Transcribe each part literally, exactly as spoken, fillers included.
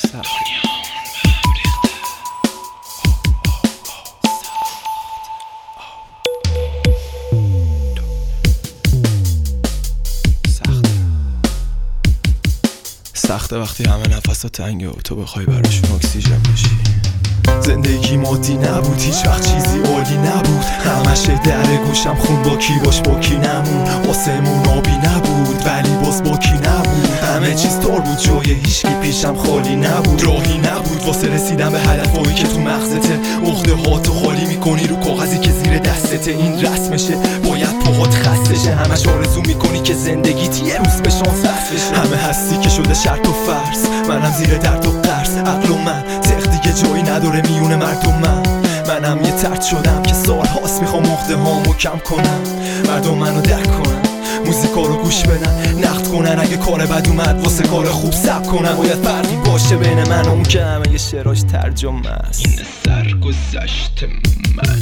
سخته وقتی همه نفسا تنگه و تو بخوای براشون اکسیژن بشی. زندگی مادی نبود، هیچ وقت چیزی عالی نبود، همش در گوشم خون با کی باش با کی نمون، آسمون آبی نبود ولی باز با کی نبود، همه چیز طور بود جای هیچکی پیشم خالی نبود، راهی نبود واسه رسیدن به هدفایی که تو مغزته، عقده هاتو خالی میکنی رو کاغذی که زیر دستته، این رسمشه باید پاهات خستشه، همش آرزو میکنی که زندگیت یه روز به شانس وصل بشه، همه هستی که شده شرط و فرض، منم زیر درد و قرض، عقل و من تق دیگه جایی نداره میونه مردم، من منم یه ترد شدم که سال هاست میخوام عقده هامو کم کنم، مردم منو درک کنن، موزیکا رو گوش بدن، نقد کنن، اگه کار بد اومد واسه کار خوب سب کنن، باید فرقی باشه بین من و اون که همه یه شعراش ترجمه است. این سرگذشت من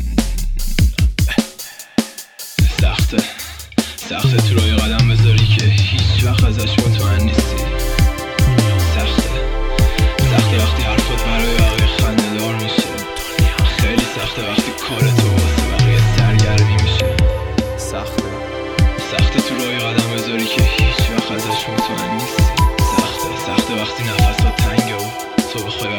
سخته سخته تو راه قدم بذاری که هیچ وقت ازش مطمئن نیستی، سخته سخته وقتی حرفات برای بقیه خنده دار میشه، خیلی سخته وقتی کار تو واسه بقیه سرگرمی میشه، سخته سخته تو راه قدم بذاری که هیچ وقت ازش مطمئن نیستی، سخته سخته وقتی نفسات تنگه و تو بخوای